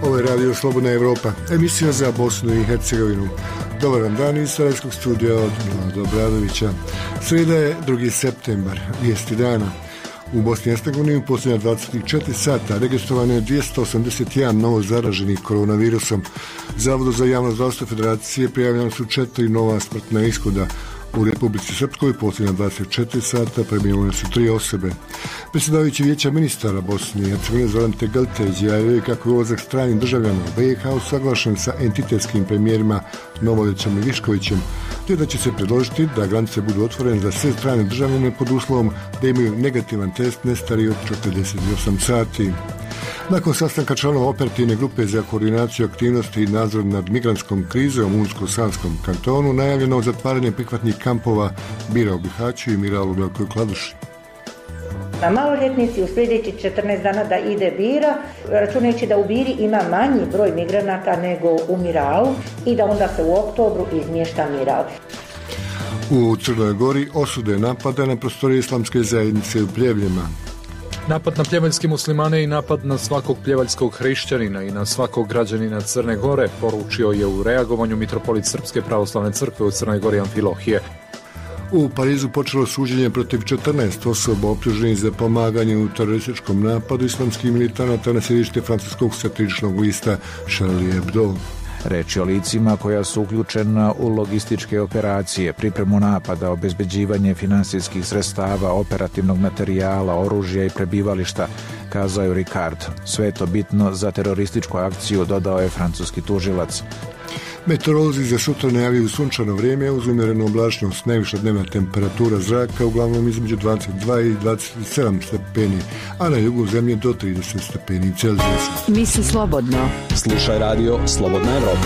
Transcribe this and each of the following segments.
Ovo je Radio Slobodna Evropa, emisija za Bosnu i Hercegovinu. Dobar vam dan iz Sarajevskog studija od Milana Obradovića. Srijeda je 2. septembar, vijesti dana. U Bosni i Hercegovini u posljednja 24 sata registrovano je 281 novo zaraženih koronavirusom. Zavodu za javno zdravstvo Federacije prijavljena su 4 nova smrtna ishoda. U Republici Srpskoj u posljednja 24 sata preminule su 3 osobe. Predsjedavajući Vijeća ministara Bosne i Hercegovine Zoran Tegelta izjavio kako je ulazak stranih državljana u BiH usaglašen sa entitetskim premijerima Novovićem i Viškovićem, te da će se predložiti da granice budu otvorene za sve strane državljane pod uslovom da imaju negativan test ne stariji od 48 sati. Nakon sastanka članova operativne grupe za koordinaciju aktivnosti i nadzor nad migrantskom krizom u Unsko-Sanskom kantonu najavljeno zatvaranje prihvatnih kampova Bira u Bihaću i Miral u Velikoj Kladuši. Na maloljetnici u sljedećih 14 dana da ide Bira, računajući da u Biri ima manji broj migranata nego u Miralu i da onda se u oktobru izmješta Miral. U Crnoj Gori osude napada na prostorije islamske zajednice u Pljevljima. Napad na pljevaljske muslimane i napad na svakog pljevaljskog hrišćanina i na svakog građanina Crne Gore poručio je u reagovanju mitropolit Srpske pravoslavne crkve u Crnoj Gori Amfilohije. U Parizu počelo suđenje protiv 14 osoba optuženih za pomaganje u terorističkom napadu islamskih militanata na sjedište francuskog satiričnog lista Charlie Hebdo. Reč je o licima koja su uključena u logističke operacije, pripremu napada, obezbeđivanje finansijskih sredstava, operativnog materijala, oružja i prebivališta, kazao je Ricard. Sve je to bitno za terorističku akciju, dodao je francuski tužilac. Meteorolozi za sutra najavljuju sunčano vrijeme uz umjerenu oblačnost, najviša dnevna temperatura zraka uglavnom između 22 i 27 stepeni, a na jugu zemlje do 30 stepeni Celzijusa. Misli slobodno. Slušaj radio Slobodna Evropa.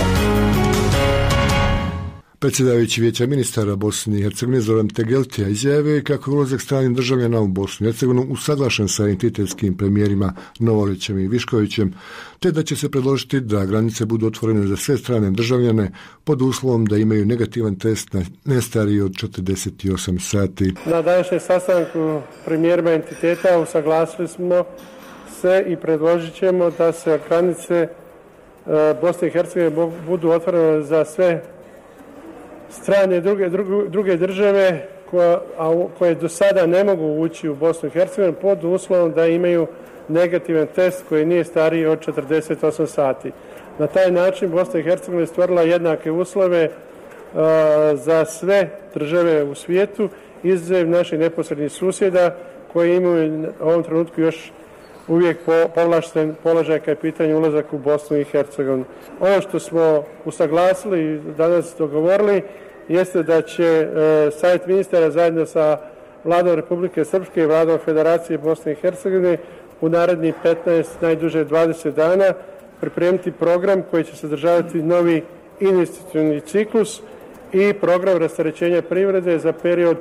Predsjedavajući Vijeća ministara Bosne i Hercegovine Zoran Tegelta izjavio je kako je ulazak stranih državljana u Bosnu i Hercegovinu usaglašen sa entitetskim premijerima Novovićem i Viškovićem, te da će se predložiti da granice budu otvorene za sve strane državljane pod uslovom da imaju negativan test ne stariji od 48 sati. Na današnjem sastanku premijerima entiteta usaglasili smo se i predložit ćemo da se granice Bosne i Hercegovine budu otvorene za sve strane druge države koje do sada ne mogu ući u Bosnu i Hercegovinu pod uslovom da imaju negativan test koji nije stariji od 48 sati. Na taj način Bosna i Hercegovina je stvorila jednake uslove za sve države u svijetu, izuzev naših neposrednih susjeda koji imaju u ovom trenutku još uvijek povlašten položaj kad je pitanje ulazak u Bosnu i Hercegovinu. Ono što smo usaglasili i danas dogovorili jeste da će Savjet ministara zajedno sa Vladom Republike Srpske i Vladom Federacije Bosne i Hercegovine u narednih 15, najduže 20 dana pripremiti program koji će sadržavati novi investicioni ciklus i program rasterećenja privrede za period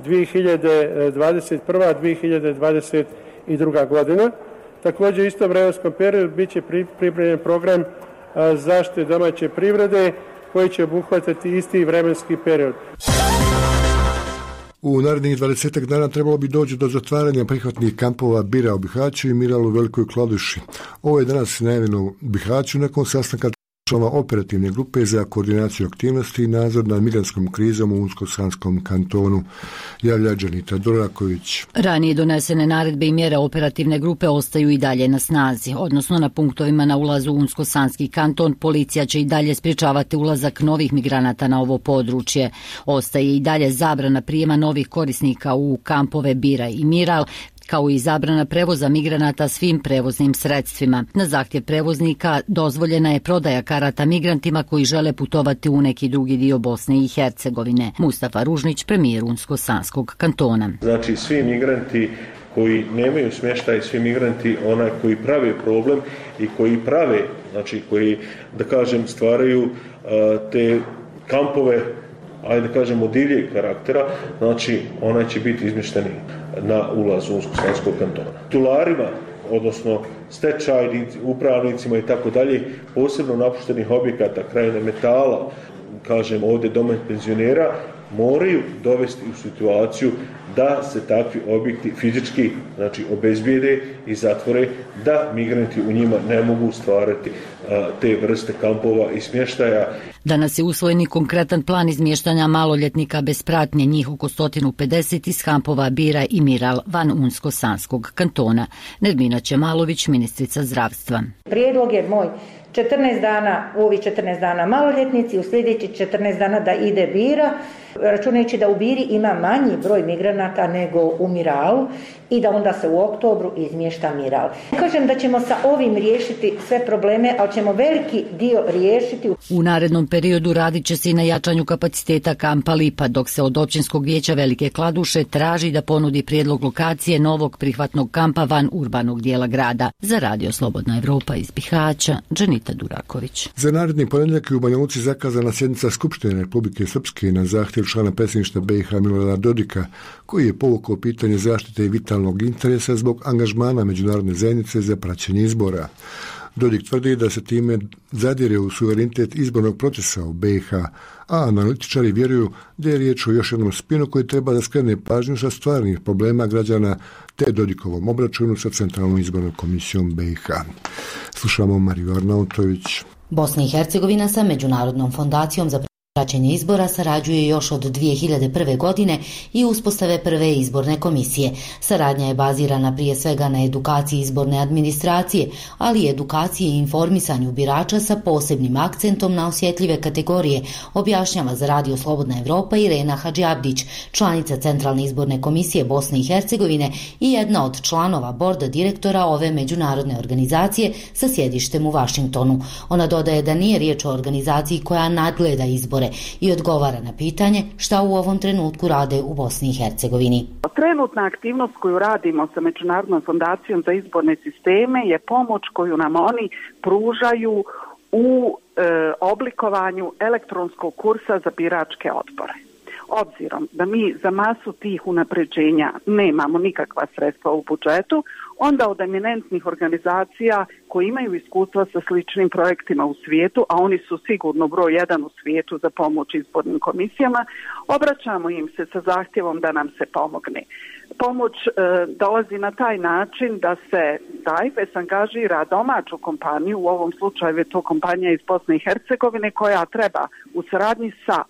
2021-2022 godina. Također u istom vremenskom periodu bit će pripremljen program zaštite domaće privrede koji će obuhvatiti isti vremenski period. U narednih 20 dana trebalo bi doći do zatvaranja prihvatnih kampova Bira u Bihaću i Miral u Velikoj Kladuši. Ovo je danas najavljeno u Bihaću nakon sastanka članova operativne grupe za koordinaciju aktivnosti i nadzor nad migrantskom krizom u Unsko-Sanskom kantonu, javlja Đanita Doraković. Ranije donesene naredbe i mjere operativne grupe ostaju i dalje na snazi, odnosno na punktovima na ulazu u Unsko-Sanski kanton policija će i dalje sprječavati ulazak novih migranata na ovo područje. Ostaje i dalje zabrana prijema novih korisnika u kampove Bira i Miral, kao i zabrana prevoza migranata svim prevoznim sredstvima. Na zahtjev prevoznika dozvoljena je prodaja karata migrantima koji žele putovati u neki drugi dio Bosne i Hercegovine. Mustafa Ružnić, premijer Unsko-Sanskog kantona. Znači svi migranti koji nemaju smještaj, svi migranti koji prave problem i koji prave, znači koji da kažem stvaraju te kampove, ajde da kažemo divljeg karaktera, znači onaj će biti izmješteni na ulaz u Unsko-Sanskog kantona. Tularima, odnosno stečajnicima, upravnicima i tako dalje, posebno napuštenih objekata, krajine metala, kažem ovdje doma penzionera, moraju dovesti u situaciju da se takvi objekti fizički obezbijede i zatvore, da migranti u njima ne mogu stvarati te vrste kampova i smještaja. Danas je usvojen i konkretan plan izmještanja maloljetnika bez pratnje, njih oko 150 iz kampova Bira i Miral van Unsko-Sanskog kantona. Nermina Ćemalović, ministrica zdravstva. Prijedlog je moj 14 dana, u ovih 14 dana maloljetnici, u sljedećih 14 dana da ide Bira, računajući da u Biri ima manji broj migranata nego u Miralu i da onda se u oktobru izmješta Miral. Kažem da ćemo sa ovim riješiti sve probleme, ali ćemo veliki dio riješiti. U narednom periodu radit će se i na jačanju kapaciteta kampa Lipa, dok se od općinskog vijeća Velike Kladuše traži da ponudi prijedlog lokacije novog prihvatnog kampa van urbanog dijela grada. Za Radio Slobodna Evropa iz Bihaća, Dženita Duraković. Za naredni ponedjeljak u Banja Luci zakazana sjednica Skupštine Republike Srpske na zahtjev člana predsjedništva BiH Milorada Dodika, koji je povukao pitanje zaštite i vitalnog interesa zbog angažmana međunarodne zajednice za praćenje izbora. Dodik tvrdi da se time zadire u suverenitet izbornog procesa u BiH, a analitičari vjeruju da je riječ o još jednom spinu koji treba da skrene pažnju sa stvarnih problema građana te Dodikovom obračunu sa Centralnom izbornom komisijom BiH. Slušamo Mariju Arnautović. Bosna i Hercegovina sa Međunarodnom fondacijom za praćenje izbora sarađuje još od 2001. godine i uspostave prve izborne komisije. Saradnja je bazirana prije svega na edukaciji izborne administracije, ali i edukaciji i informisanju birača sa posebnim akcentom na osjetljive kategorije, objašnjava za Radio Slobodna Evropa Irena Hadžiabdić, članica Centralne izborne komisije Bosne i Hercegovine i jedna od članova borda direktora ove međunarodne organizacije sa sjedištem u Vašingtonu. Ona dodaje da nije riječ o organizaciji koja nadgleda izbore i odgovara na pitanje šta u ovom trenutku rade u Bosni i Hercegovini. Trenutna aktivnost koju radimo sa Međunarodnom fondacijom za izborne sisteme je pomoć koju nam oni pružaju u oblikovanju elektronskog kursa za biračke odbore. Obzirom da mi za masu tih unapređenja nemamo nikakva sredstva u budžetu, onda od eminentnih organizacija koji imaju iskustva sa sličnim projektima u svijetu, a oni su sigurno broj 1 u svijetu za pomoć izbornim komisijama, obraćamo im se sa zahtjevom da nam se pomogne. Pomoć dolazi na taj način da se DAIFES angažira domaću kompaniju, u ovom slučaju je to kompanija iz Bosne i Hercegovine, koja treba u saradnji sa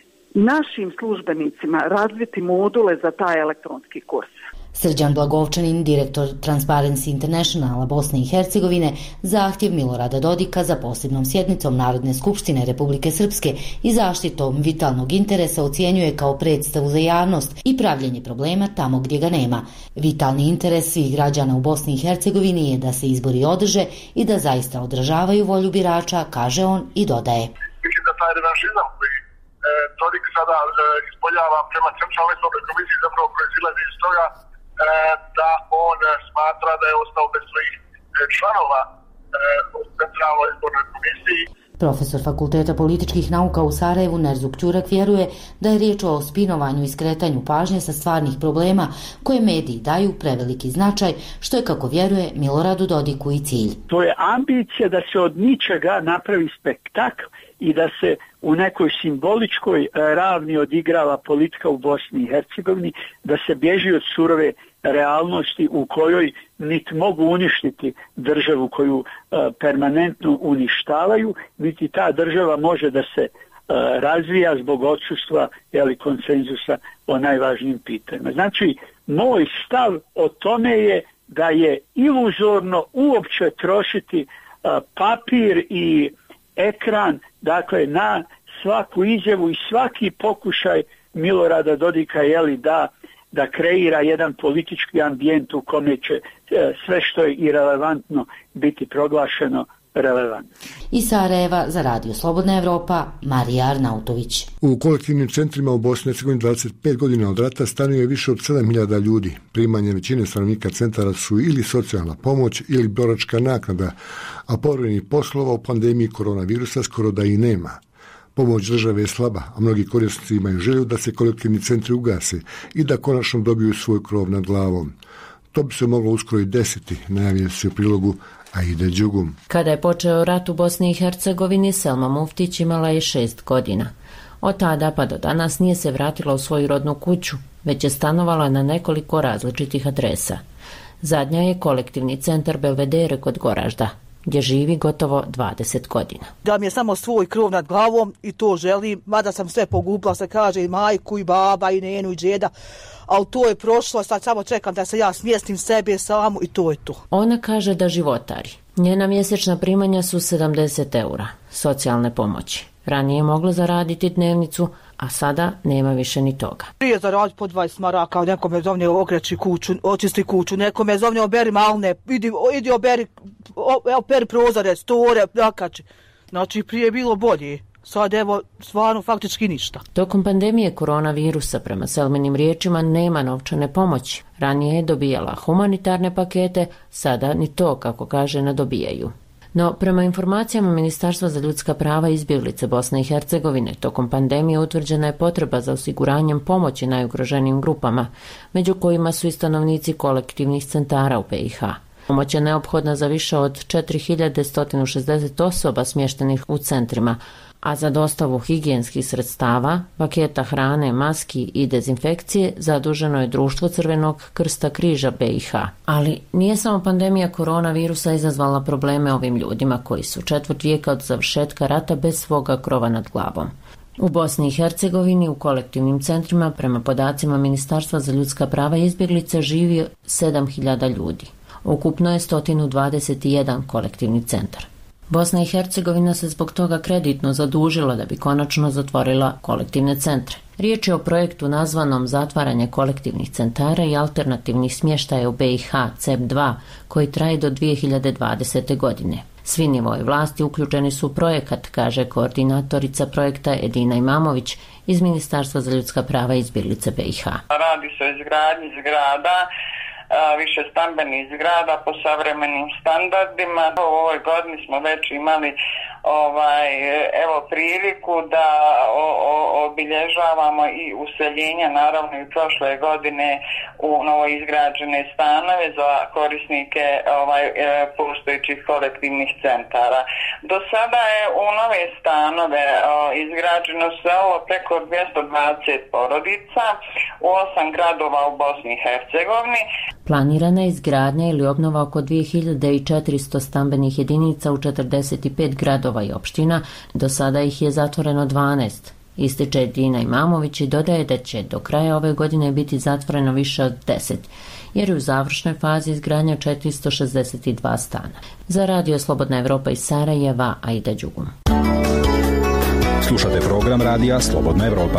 našim službenicima razviti module za taj elektronski kurs. Srđan Blagovčanin, direktor Transparency Internationala Bosne i Hercegovine, zahtjev Milorada Dodika za posebnom sjednicom Narodne skupštine Republike Srpske i zaštitom vitalnog interesa ocjenjuje kao predstavu za javnost i pravljenje problema tamo gdje ga nema. Vitalni interes svih građana u Bosni i Hercegovini je da se izbori održe i da zaista odražavaju volju birača, kaže on i dodaje. Mislim da taj revanšizam koji Dodik sada ispoljava prema Centralnoj izbornoj komisiji zapravo proizilazi iz toga da on smatra da je ostao bez svojih članova u Centralnoj izbornoj komisiji. Profesor Fakulteta političkih nauka u Sarajevu Nerzuk Ćurak vjeruje da je riječ o spinovanju i skretanju pažnje sa stvarnih problema koje mediji daju preveliki značaj, što je, kako vjeruje, Miloradu Dodiku i cilj. To je ambicija da se od ničega napravi spektakl i da se u nekoj simboličkoj ravni odigrava politika u Bosni i Hercegovini, da se bježi od surove realnosti u kojoj niti mogu uništiti državu koju permanentno uništavaju, niti ta država može da se razvija zbog odsustva konsenzusa o najvažnijim pitanjima. Znači, moj stav o tome je da je iluzorno uopće trošiti papir i ekran, dakle, na svaku izjavu i svaki pokušaj Milorada Dodika da kreira jedan politički ambijent u kome će sve što je irelevantno biti proglašeno relevantno. Iz Sarajeva za Radio Slobodna Evropa, Marija Arnautović. U kolektivnim centrima u Bosni i Hercegovini 25 godina od rata stanuje više od 7.000 ljudi. Primanje većine stanovnika centara su ili socijalna pomoć ili boračka naknada, a povremenih poslova u pandemiji koronavirusa skoro da i nema. Pomoć države je slaba, a mnogi korisnici imaju želju da se kolektivni centri ugase i da konačno dobiju svoj krov nad glavom. To bi se moglo uskoro i desiti, najavljuje se u prilogu Aide Đugum. Kada je počeo rat u Bosni i Hercegovini, Selma Muftić imala je 6 godina. Od tada pa do danas nije se vratila u svoju rodnu kuću, već je stanovala na nekoliko različitih adresa. Zadnja je kolektivni centar Belvedere kod Goražda, gdje živi gotovo 20 godina. Da mi je samo svoj krov nad glavom i to želim, mada sam sve pogubila, se kaže i majku i baba i nenu i džeda, ali to je prošlo, sad samo čekam da se ja smjestim sebe samu i to je to. Ona kaže da životari. Njena mjesečna primanja su 70 eura socijalne pomoći. Ranije je mogla zaraditi dnevnicu, a sada nema više ni toga. Prije zaraditi po 20 maraka, neko me zovne okreći kuću, očisti kuću, neko me zovne oberi malne, idi operi prozore, store, nakači. Znači prije je bilo bolje. Sad evo, stvarno faktički ništa. Tokom pandemije koronavirusa, prema Selminim riječima, nema novčane pomoći. Ranije je dobijala humanitarne pakete, sada ni to, kako kaže, ne dobijaju. No, prema informacijama Ministarstva za ljudska prava i izbjeglice Bosne i Hercegovine, tokom pandemije utvrđena je potreba za osiguranjem pomoći najugroženijim grupama, među kojima su i stanovnici kolektivnih centara u BiH. Pomoć je neophodna za više od 4160 osoba smještenih u centrima, a za dostavu higijenskih sredstava, paketa hrane, maski i dezinfekcije zaduženo je Društvo Crvenog krsta križa BiH. Ali nije samo pandemija koronavirusa izazvala probleme ovim ljudima koji su četvrt vijeka od završetka rata bez svoga krova nad glavom. U Bosni i Hercegovini u kolektivnim centrima, prema podacima Ministarstva za ljudska prava i izbjeglice, živi 7000 ljudi. Ukupno je 121 kolektivni centar. Bosna i Hercegovina se zbog toga kreditno zadužila da bi konačno zatvorila kolektivne centre. Riječ je o projektu nazvanom Zatvaranje kolektivnih centara i alternativnih smještaja u BiH CEP2, koji traje do 2020. godine. Svi nivoji vlasti uključeni su u projekat, kaže koordinatorica projekta Edina Imamović iz Ministarstva za ljudska prava i izbjeglice BiH. Radi se o izgradnji zgrada, više stambenih zgrada po savremenim standardima. U ovoj godini smo već imali priliku da obilježavamo i useljenja, naravno i prošle godine, u novoizgrađene stanove za korisnike postojećih kolektivnih centara. Do sada je u nove stanove izgrađeno sve preko 220 porodica u 8 gradova u Bosni i Hercegovini. Planirana je izgradnja ili obnova oko 2400 stambenih jedinica u 45 gradova i opština, do sada ih je zatvoreno 12. Ističe Edina Imamović i dodaje da će do kraja ove godine biti zatvoreno više od 10, jer je u završnoj fazi izgradnja 462 stana. Za Radio Slobodna Evropa iz Sarajeva, Aida Đugum. Slušate program Radija Slobodna Evropa.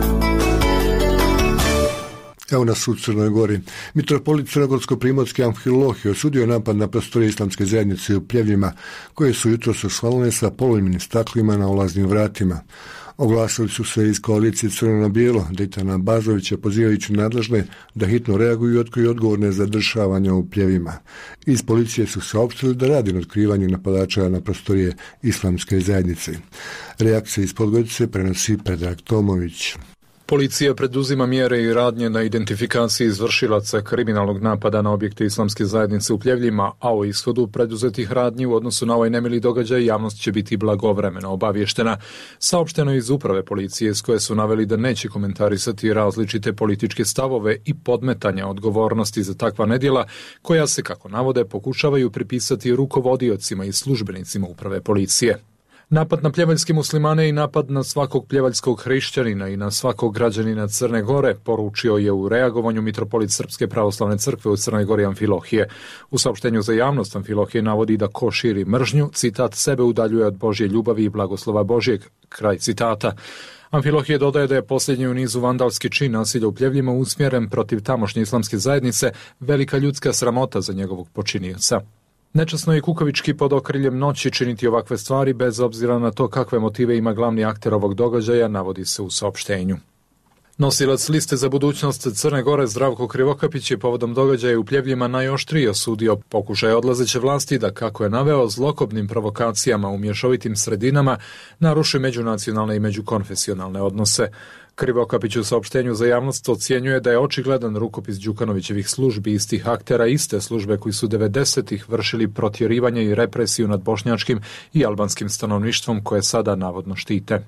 Evo nas u Crnoj Gori. Mitropolit Crnogorsko-primorski Amfilohije osudio je napad na prostorije islamske zajednice u Pljevljima, koje su jutros osvalile sa polumjenim staklima na ulaznim vratima. Oglasili su se iz koalicije Crno na bijelo, Dejtana Bazovića, pozivajući nadležne da hitno reaguju i otkriju odgovorne za dešavanja u Pljevima. Iz policije su saopštili da radi na otkrivanju napadača na prostorije islamske zajednice. Reakcije iz Podgorice prenosi Predrag Tomović. Policija preduzima mjere i radnje na identifikaciji izvršilaca kriminalnog napada na objekte islamske zajednice u Pljevljima, a o ishodu preduzetih radnji u odnosu na ovaj nemili događaj javnost će biti blagovremeno obavještena. Saopšteno iz uprave policije, s koje su naveli da neće komentarisati različite političke stavove i podmetanja odgovornosti za takva nedjela, koja se, kako navode, pokušavaju pripisati rukovodiocima i službenicima uprave policije. Napad na pljevaljske muslimane i napad na svakog pljevaljskog hrišćanina i na svakog građanina Crne Gore, poručio je u reagovanju mitropolit Srpske pravoslavne crkve u Crnoj Gori Amfilohije. U saopštenju za javnost Amfilohije navodi da ko širi mržnju, citat, sebe udaljuje od Božje ljubavi i blagoslova Božjeg, kraj citata. Amfilohije dodaje da je posljednji u nizu vandalski čin nasilja u Pljevljima usmjeren protiv tamošnje islamske zajednice, velika ljudska sramota za njegovog počinioca. Nečasno je kukavički pod okriljem noći činiti ovakve stvari bez obzira na to kakve motive ima glavni akter ovog događaja, navodi se u saopštenju. Nosilac liste za budućnost Crne Gore Zdravko Krivokapić je povodom događaja u Pljevljima najoštrije osudio pokušaj odlazeće vlasti da, kako je naveo, zlokobnim provokacijama u mješovitim sredinama naruši međunacionalne i međukonfesionalne odnose. Krivokapić u saopštenju za javnost ocjenjuje da je očigledan rukopis Đukanovićevih službi istih aktera, iste službe koji su 90-ih vršili protjerivanje i represiju nad bošnjačkim i albanskim stanovništvom koje sada navodno štite.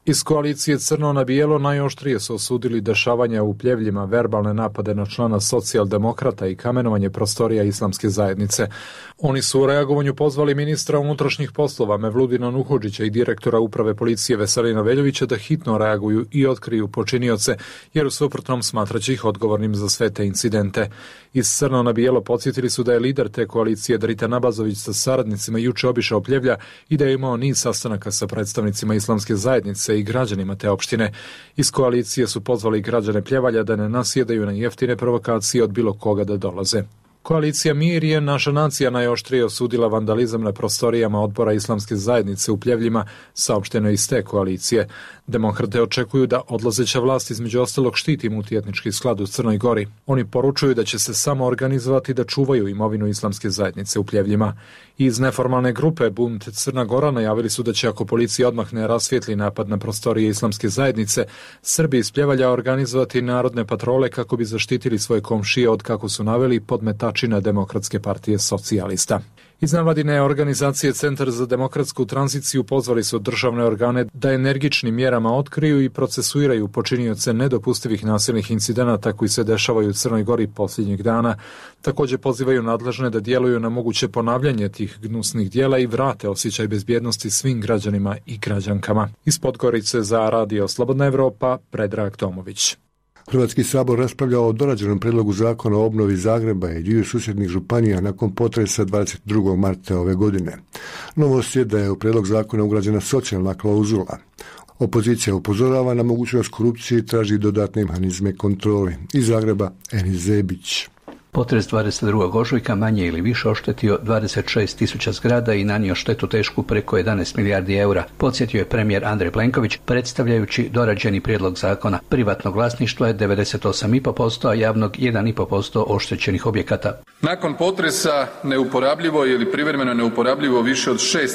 Iz koalicije Crno na bijelo najoštrije su osudili dešavanja u Pljevljima, verbalne napade na člana socijaldemokrata i kamenovanje prostorija islamske zajednice. Oni su u reagovanju pozvali ministra unutrašnjih poslova Mevludina Nuhodžića i direktora uprave policije Veselina Veljovića da hitno reaguju i otkriju počinioce, jer u suprotnom smatraće ih odgovornim za sve te incidente. Iz Crno na bijelo podsjetili su da je lider te koalicije Dritan Abazović sa saradnicima juče obišao Pljevlja i da je imao niz sastanaka sa predstavnicima islamske zajednice i građanima te opštine. Iz koalicije su pozvali građane Pljevalja da ne nasjedaju na jeftine provokacije od bilo koga da dolaze. Koalicija Mir je Naša nacija najoštrije osudila vandalizam na prostorijama odbora islamske zajednice u Pljevljima, saopšteno iz te koalicije. Demokrate očekuju da odlazeća vlast između ostalog štiti multietnički sklad u Crnoj Gori. Oni poručuju da će se samo organizovati da čuvaju imovinu islamske zajednice u Pljevljima. Iz neformalne grupe Bunt Crna Gora najavili su da će, ako policija odmah ne rasvijetli napad na prostorije islamske zajednice, Srbi iz Pljevalja organizovati narodne patrole kako bi zaštitili svoje komšije od, kako su naveli, podmetačina Demokratske partije socijalista. Iz nevladine organizacije Centar za demokratsku tranziciju pozvali su državne organe da energičnim mjerama otkriju i procesuiraju počinioce nedopustivih nasilnih incidenata koji se dešavaju u Crnoj Gori posljednjih dana. Također pozivaju nadležne da djeluju na moguće ponavljanje tih gnusnih djela i vrate osjećaj bezbjednosti svim građanima i građankama. Iz Podgorice za Radio Slobodna Evropa, Predrag Tomović. Hrvatski sabor raspravljao o dorađenom prijedlogu zakona o obnovi Zagreba i dviju susjednih županija nakon potresa 22. marta ove godine. Novost je da je u prijedlog zakona ugrađena socijalna klauzula. Opozicija upozorava na mogućnost korupcije i traži dodatne mehanizme kontrole. Iz Zagreba, Enis Zebić. Potres 22. ožujka manje ili više oštetio 26.000 zgrada i nanio štetu tešku preko 11 milijardi eura, podsjetio je premijer Andrej Plenković predstavljajući dorađeni prijedlog zakona. Privatnog vlasništva je 98,5%, a javnog 1,5% oštećenih objekata. Nakon potresa neuporabljivo ili privremeno neuporabljivo više od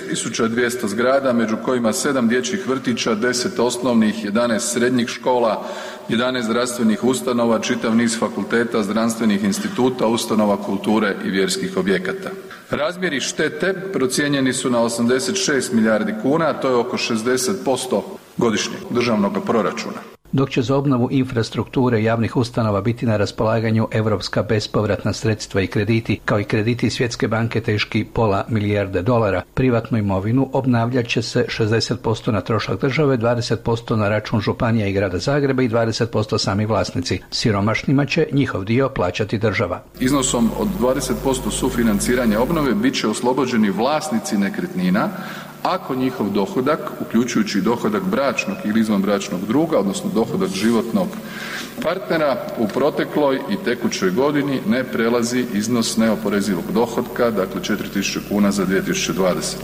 6.200 zgrada, među kojima 7 dječjih vrtića, 10 osnovnih, 11 srednjih škola, 11 zdravstvenih ustanova, čitav niz fakulteta, zdravstvenih instituta, ustanova kulture i vjerskih objekata. Razmjeri štete procijenjeni su na 86 milijardi kuna, a to je oko 60% godišnjeg državnog proračuna. Dok će za obnovu infrastrukture javnih ustanova biti na raspolaganju europska bespovratna sredstva i krediti, kao i krediti Svjetske banke teški $500 milijarde. Privatnu imovinu obnavljat će se 60% na trošak države, 20% na račun županija i grada Zagreba i 20% sami vlasnici. Siromašnima će njihov dio plaćati država. Iznosom od 20% sufinanciranja obnove bit će oslobođeni vlasnici nekretnina ako njihov dohodak, uključujući dohodak bračnog ili izvanbračnog druga, odnosno dohodak životnog partnera, u protekloj i tekućoj godini ne prelazi iznos neoporezivog dohotka, dakle 4.000 kuna za 2020.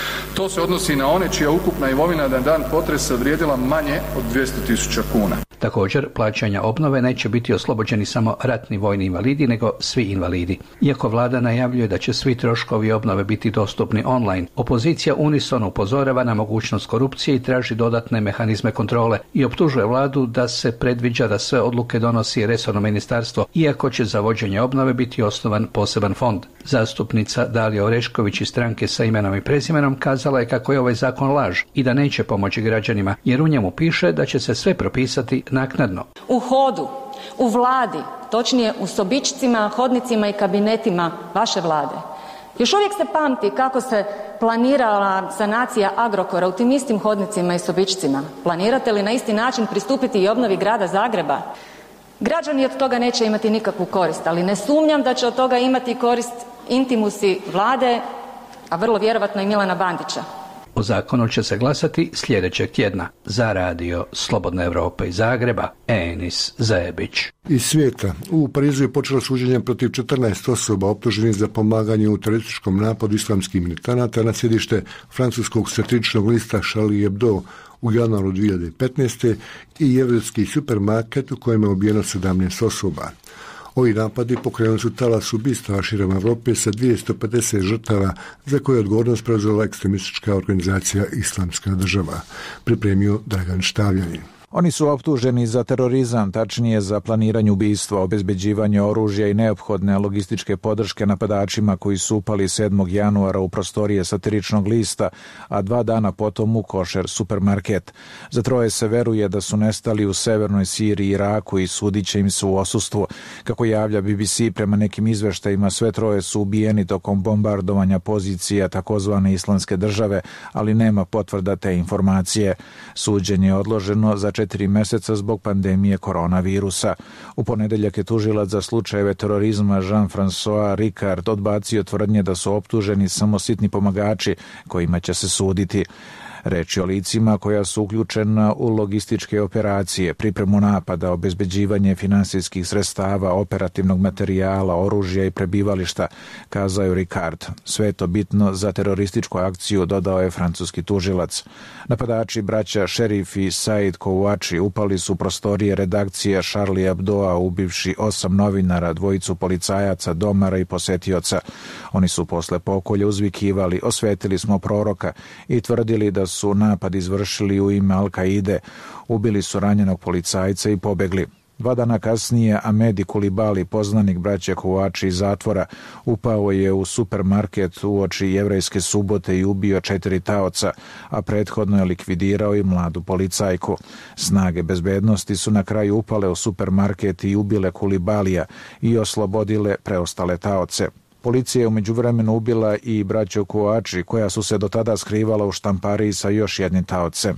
To se odnosi na one čija ukupna imovina na dan potresa vrijedila manje od 200.000 kuna. Također, plaćanja obnove neće biti oslobođeni samo ratni vojni invalidi, nego svi invalidi. Iako vlada najavljuje da će svi troškovi obnove biti dostupni online, opozicija unisono upozorava na mogućnost korupcije i traži dodatne mehanizme kontrole i optužuje vladu da se predviđa da sve odluke donosi resorno ministarstvo, iako će za vođenje obnove biti osnovan poseban fond. Zastupnica Dalija Orešković iz stranke Sa imenom i prezimenom kazala je kako je ovaj zakon laž i da neće pomoći građanima, jer u njemu piše da će se sve propisati naknadno. U hodu, u vladi, točnije u sobičcima, hodnicima i kabinetima vaše vlade, još uvijek se pamti kako se planirala sanacija Agrokora u tim istim hodnicima i sobičcima. Planirate li na isti način pristupiti i obnovi grada Zagreba? Građani od toga neće imati nikakvu korist, ali ne sumnjam da će od toga imati korist intimusi vlade, a vrlo vjerovatno i Milana Bandića. O zakonu će se glasati sljedećeg tjedna. Za Radio Slobodna Evropa iz Zagreba, Enis Zebić. Iz svijeta. U Parizu je počelo suđenje protiv 14 osoba optuženih za pomaganje u terorističkom napadu islamskih militanata na sjedište francuskog satiričnog lista Charlie Hebdo u januaru 2015. i jevrejski supermarket u kojem je ubijeno 17 osoba. Ovi napadi pokrenuli su talas ubistava širom Europe sa 250 žrtava za koje je odgovornost preuzela ekstremistička organizacija Islamska država. Pripremio Dragan Štavljanin. Oni su optuženi za terorizam, tačnije za planiranje ubistva, obezbeđivanje oružja i neophodne logističke podrške napadačima koji su upali 7. januara u prostorije satiričnog lista, a 2 dana potom u Košer supermarket. Za troje se veruje da su nestali u severnoj Siriji i Iraku i sudit će im se u odsustvu. Kako javlja BBC, prema nekim izveštajima sve troje su ubijeni tokom bombardovanja pozicija takozvane Islamske države, ali nema potvrda te informacije. Suđenje je odloženo za 4 meseca zbog pandemije koronavirusa. U ponedeljak je tužilac za slučajeve terorizma Jean-François Ricard odbacio tvrdnje da su optuženi samo sitni pomagači kojima će se suditi. Reč je o licima koja su uključena u logističke operacije, pripremu napada, obezbeđivanje finansijskih sredstava, operativnog materijala, oružja i prebivališta, kazao je Ricard. Sve je to bitno za terorističku akciju, dodao je francuski tužilac. Napadači braća Šerif i Said Kouachi upali su u prostorije redakcije Charlie Hebdoa, ubivši 8 novinara, 2 policajaca, domara i posetioca. Oni su posle pokolja uzvikivali: "Osvetili smo proroka" i tvrdili da su napad izvršili u ime Al-Kaide, ubili su ranjenog policajca i pobegli. 2 dana kasnije Amedi Kulibali, poznanik braće Kouachi iz zatvora, upao je u supermarket uoči jevrejske subote i ubio 4 taoca, a prethodno je likvidirao i mladu policajku. Snage bezbednosti su na kraju upale u supermarket i ubile Kulibalija i oslobodile preostale taoce. Policija je u međuvremenu ubila i braću Kouachi, koja su se do tada skrivala u štampariji sa još jednim taocem.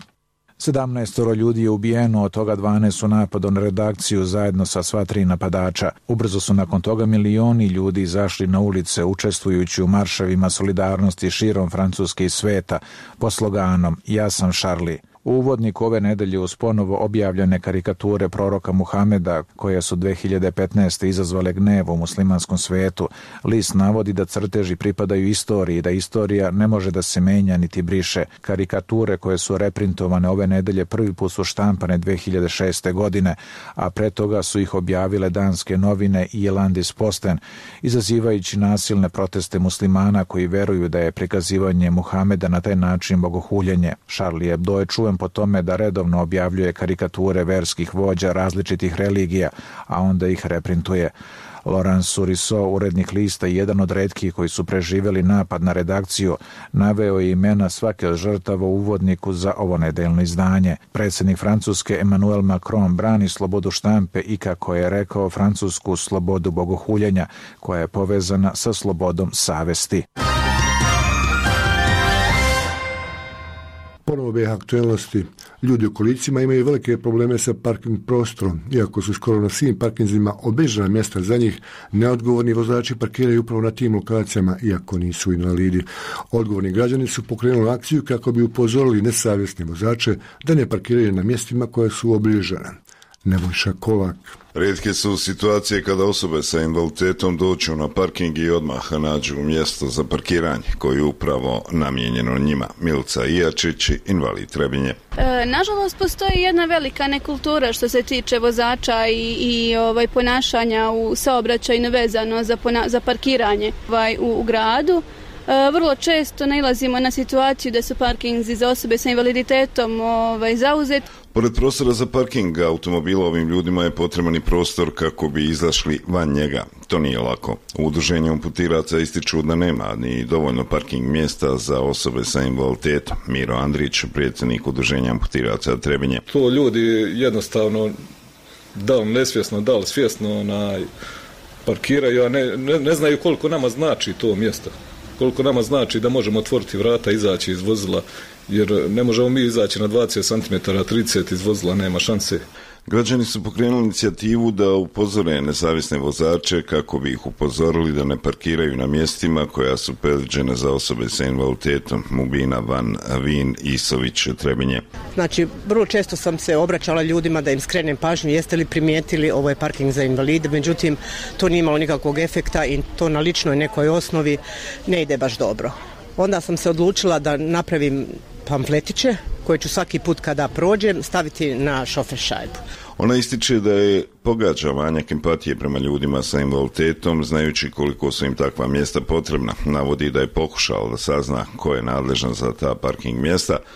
17 ljudi je ubijeno, od toga 12 u napadu na redakciju zajedno sa sva 3 napadača. Ubrzo su nakon toga milioni ljudi izašli na ulice, učestvujući u marševima solidarnosti širom Francuske i sveta pod sloganom "Ja sam Charlie". U uvodniku ove nedelje uz ponovo objavljene karikature proroka Muhameda, koje su 2015. izazvale gnev u muslimanskom svetu, list navodi da crteži pripadaju istoriji, da istorija ne može da se menja niti briše. Karikature koje su reprintovane ove nedelje prvi put su štampane 2006. godine, a pre toga su ih objavile danske novine i Jyllands-Posten, izazivajući nasilne proteste muslimana koji veruju da je prikazivanje Muhameda na taj način bogohuljenje. Charlie Hebdo je čuven po tome da redovno objavljuje karikature verskih vođa različitih religija, a onda ih reprintuje. Laurent Souriceau, urednik lista i jedan od retkih koji su preživjeli napad na redakciju, naveo je imena svake od žrtava u uvodniku za ovo nedeljno izdanje. Predsjednik Francuske Emmanuel Macron brani slobodu štampe i, kako je rekao, francusku slobodu bogohuljenja, koja je povezana sa slobodom savesti. Ponovo BiH aktualnosti. Ljudi u kolicima imaju velike probleme sa parking prostorom. Iako su skoro na svim parkinzima obežana mjesta za njih, neodgovorni vozači parkiraju upravo na tim lokacijama, iako nisu invalidi. Odgovorni građani su pokrenuli akciju kako bi upozorili nesavjesne vozače da ne parkiraju na mjestima koja su obilježena. Nebojša Kolak. Rijetke su situacije kada osobe sa invaliditetom dođu na parking i odmah nađu mjesto za parkiranje koje je upravo namijenjeno njima. Milica Ijačić, invalid Trebinje. Nažalost, postoji jedna velika nekultura što se tiče vozača i ponašanja u saobraćaju nevezano za parkiranje u gradu. Vrlo često nailazimo na situaciju da su parkinzi za osobe sa invaliditetom zauzeti. Pored prostora za parking automobila ovim ljudima je potreban i prostor kako bi izašli van njega. To nije lako. U udruženju amputiraca ističu da nema ni dovoljno parking mjesta za osobe sa invaliditetom. Miro Andrić, predsjednik udruženja amputiraca Trebinje. To ljudi jednostavno, da li nesvjesno, da li svjesno parkiraju, a ne znaju koliko nama znači to mjesto. Koliko nama znači da možemo otvoriti vrata, izaći iz vozila, jer ne možemo mi izaći na 20 cm, 30 iz vozila, nema šanse. Građani su pokrenuli inicijativu da upozore nezavisne vozače kako bi ih upozorili da ne parkiraju na mjestima koja su predviđena za osobe sa invaliditetom. Mubina Van Vin Isović, Trebinje. Znači, vrlo često sam se obraćala ljudima da im skrenem pažnju, jeste li primijetili ovo je parking za invalide, međutim to nije imalo nikakvog efekta i to na ličnoj nekoj osnovi ne ide baš dobro. Onda sam se odlučila da napravim pamfletiće koje ću svaki put kada prođem staviti na šofer šajbu. Ona ističe da je pogađa manjak empatije prema ljudima sa invaliditetom, znajući koliko su im takva mjesta potrebna. Navodi da je pokušao da sazna ko je nadležan za ta parking mjesta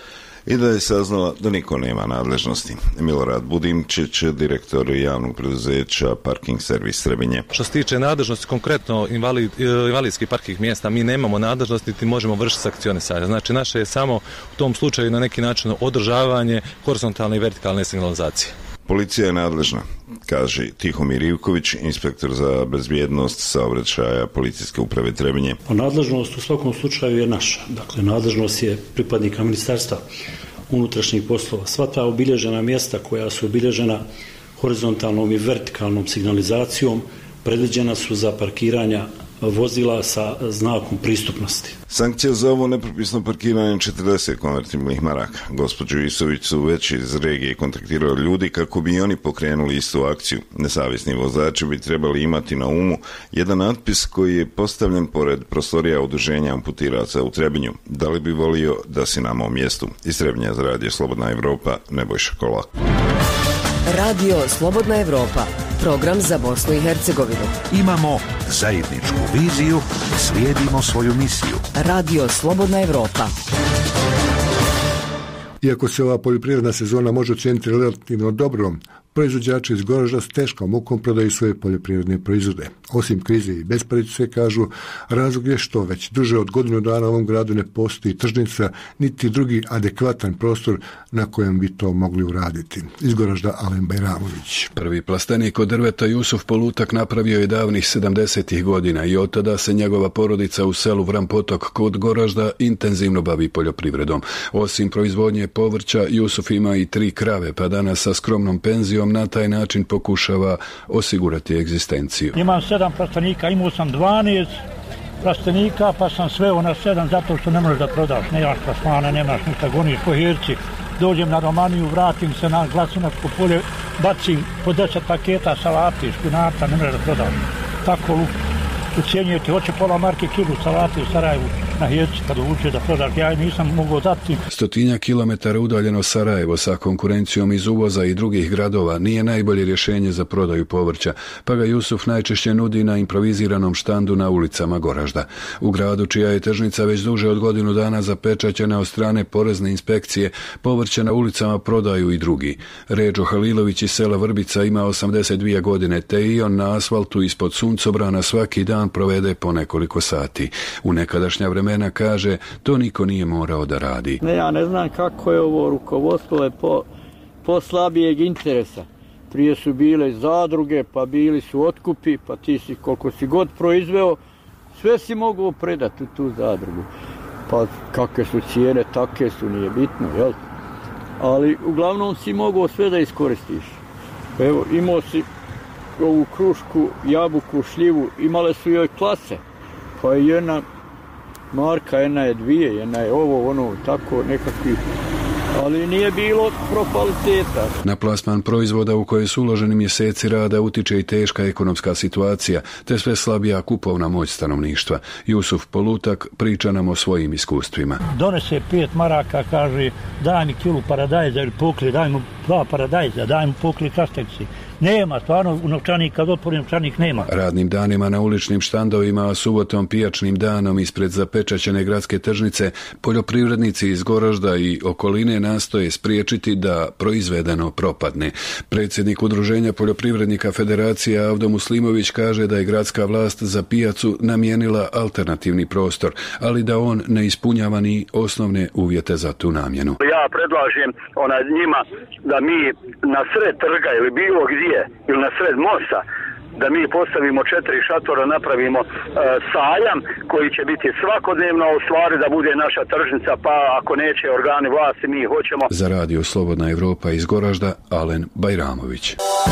i da je saznala da niko nema nadležnosti. Milorad Budimčić, direktor javnog preduzeća Parking servis Trebinje. Što se tiče nadležnosti, konkretno invalidskih parking mjesta, mi nemamo nadležnosti niti možemo vršiti sankcionisanje. Znači naše je samo u tom slučaju na neki način održavanje horizontalne i vertikalne signalizacije. Policija je nadležna, kaže Tihomir Ivković, inspektor za bezbjednost saobraćaja Policijske uprave Trebinje. Nadležnost u svakom slučaju je naša. Dakle, nadležnost je pripadnika Ministarstva unutrašnjih poslova. Sva ta obilježena mjesta koja su obilježena horizontalnom i vertikalnom signalizacijom predviđena su za parkiranja vozila sa znakom pristupnosti. Sankcija za ovo nepropisno parkiranje 40 konvertibilnih maraka. Gospođu Isović su već iz regije kontaktirali ljudi kako bi oni pokrenuli istu akciju. Nesavjesni vozači bi trebali imati na umu jedan natpis koji je postavljen pored prostorija udruženja amputiraca u Trebinju. Da li bi volio da si nama u mjestu? Iz Trebinja za Radio Slobodna Evropa, Nebojša Kolak. Radio Slobodna Evropa, program za Bosnu i Hercegovinu. Imamo zajedničku viziju, slijedimo svoju misiju. Radio Slobodna Evropa. Iako se ova poljoprivredna sezona može ocijeniti relativno dobro, proizvođači iz Goražda s teškom mukom prodaju svoje poljoprivredne proizvode. Osim krize i besparice, kažu, razlog je što već duže od godinu dana u ovom gradu ne postoji tržnica, niti drugi adekvatan prostor na kojem bi to mogli uraditi. Iz Goražda Alen Bajramović. Prvi plastenik od drveta Jusuf Polutak napravio je davnih 70. godina i od tada se njegova porodica u selu Vranpotok kod Goražda intenzivno bavi poljoprivredom. Osim proizvodnje povrća, Jusuf ima i 3 krave, pa danas sa skromnom penzijom na taj način pokušava osigurati egzistenciju. Imam 7 plastenika, imao sam 12 plastenika, pa sam sveo na 7 zato što ne možeš da prodaš, nemaš plasmana, nemaš ništa, goniš po Herci. Dođem na Romaniju, vratim se na Glasinačko polje, bacim po 10 paketa salati, špinaca, ne možeš da prodaš. Tako ucijenjujete, hoće pola marke kilu salate u Sarajevu na Herci kad uvuče da prodaš, ja nisam mogao dati. 100 kilometara udaljeno Sarajevo sa konkurencijom iz uvoza i drugih gradova nije najbolje rješenje za prodaju povrća, pa ga Jusuf najčešće nudi na improviziranom štandu na ulicama Goražda. U gradu, čija je tržnica već duže od godinu dana zapečaćena od strane porezne inspekcije, povrće na ulicama prodaju i drugi. Ređo Halilović iz sela Vrbica ima 82 godine, te i on na asfaltu ispod suncobrana svaki dan provede po nekoliko sati. U nekadašnja vremena, kaže, to niko nije morao da radi. Ja ne znam kako je ovo rukovodstvo po slabijeg interesa. Prije su bile zadruge, pa bili su otkupi, pa ti si koliko si god proizveo, sve si mogao predati u tu zadrugu. Pa kakve su cijene, takve su, nije bitno, jel? Ali uglavnom si mogao sve da iskoristiš. Evo, imao si ovu krušku, jabuku, šljivu, imale su joj klase. Pa je jedna marka, jedna je 2, jedna je ovo, ono, tako nekakvi, ali nije bilo propaliteta. Na plasman proizvoda u koje su uloženi mjeseci rada utiče i teška ekonomska situacija, te sve slabija kupovna moć stanovništva. Jusuf Polutak priča nam o svojim iskustvima. Donese 5 maraka, kaže, daj mi kilu paradajza ili pokli, daj mu 2 paradajza, daj mu pokli kasteksi. Nema, stvarno, u novčanik, kad otvorim novčanik, nema. Radnim danima na uličnim štandovima, a subotom pijačnim danom ispred zapečaćene gradske tržnice, poljoprivrednici iz Goražda i okoline nastoje spriječiti da proizvedeno propadne. Predsjednik Udruženja poljoprivrednika Federacije Avdo Muslimović kaže da je gradska vlast za pijacu namijenila alternativni prostor, ali da on ne ispunjava ni osnovne uvjete za tu namjenu. Ja predlažem njima da mi na sred trga ili bilo gdje ili na sred mosta da mi postavimo 4 šatora, napravimo sajam koji će biti svakodnevno, u stvari da bude naša tržnica, pa ako neće organi vlasti, mi hoćemo. Za Radio Slobodna Evropa iz Goražda, Alen Bajramović.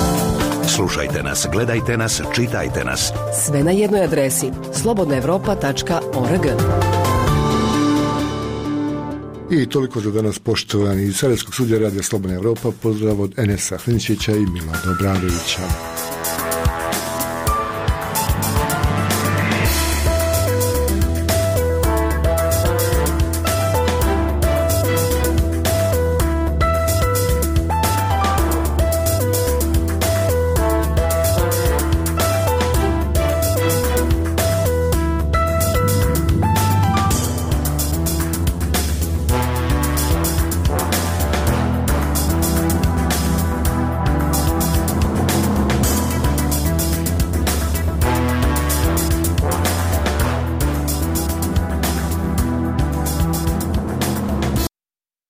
Slušajte nas, gledajte nas, čitajte nas. Sve na jednoj adresi slobodnaevropa.org. I toliko za danas, poštovani iz Sarajevskog studija Radio Slobodna Evropa. Pozdrav od Enesa Hlinčića i Milada Obradovića.